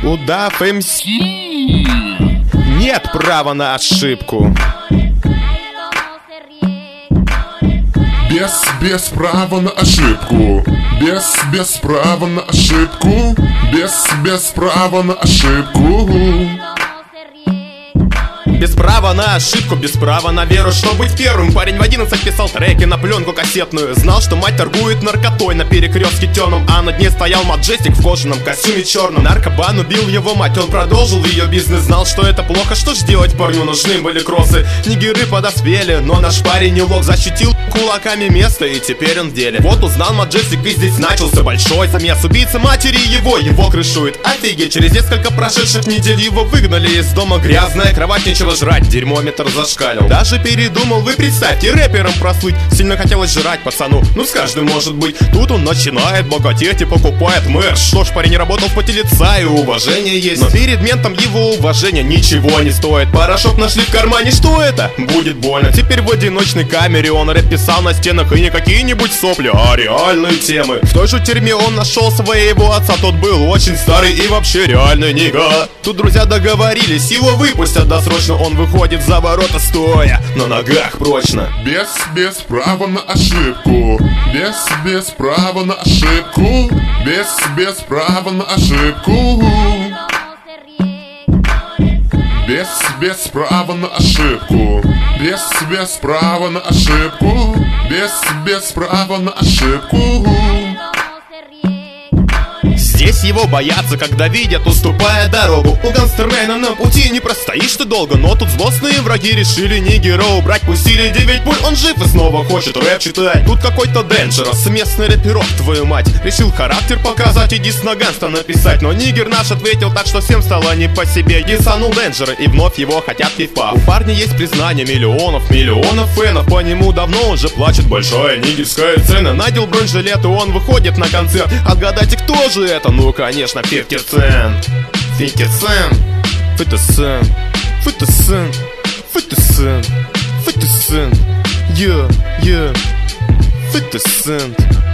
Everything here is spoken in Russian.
Удав МС нет права на ошибку. Без права на ошибку. Без права на ошибку. Без права на ошибку. Без права на ошибку, без права на веру. Что быть первым? Парень в 11 писал треки на пленку кассетную. Знал, что мать торгует наркотой на перекрестке темном, а на дне стоял Маджестик в кожаном костюме черном. Наркобан убил его мать, он продолжил ее бизнес. Знал, что это плохо, что ж делать парню, нужны были кроссы. Нигеры подоспели, но наш парень не лог. Защитил кулаками место, и теперь он в деле. Вот узнал Маджестик, и здесь начался большой замес. Убийца матери его крышует. Офигеть, через несколько прошедших недель его выгнали из дома. Грязная кровать, нечего жрать, дерьмометр зашкалил. Даже передумал, вы представьте, рэпером прослыть. Сильно хотелось жрать пацану, ну с каждым может быть. Тут он начинает богатеть и покупает мерч. Что ж, парень не работал в поте лица, и уважение есть, но перед ментом его уважение ничего не стоит. Порошок нашли в кармане, что это? Будет больно. Теперь в одиночной камере он рэп писал на стенах, и не какие-нибудь сопли, а реальные темы. В той же тюрьме он нашел своего отца, тот был очень старый и вообще реальный нига. Тут друзья договорились, его выпустят досрочно. Он выходит за ворота стоя, на ногах прочно. Без права на ошибку. Без права на ошибку. Без права на ошибку. Без права на ошибку. Без права на ошибку. Без права на ошибку. Здесь его боятся, когда видят, уступая дорогу. У гангстермена на пути не простоишь ты долго. Но тут злостные враги решили нигера убрать. Пустили 9 пуль, он жив и снова хочет рэп читать. Тут какой-то Dangerous, местный рэперок, твою мать. Решил характер показать и дис на гангста написать. Но нигер наш ответил так, что всем стало не по себе. Дисанул Денджера, и вновь его хотят пиф-паф. У парня есть признание миллионов фенов. По нему давно уже плачет большая нигерская сцена. Надел бронежилет, и он выходит на концерт. Отгадайте, кто же это? Ну, конечно, 50 Cent. 50 Cent. 50 Cent. 50 Cent. 50 Cent. 50 Cent. Yeah. 50 Cent.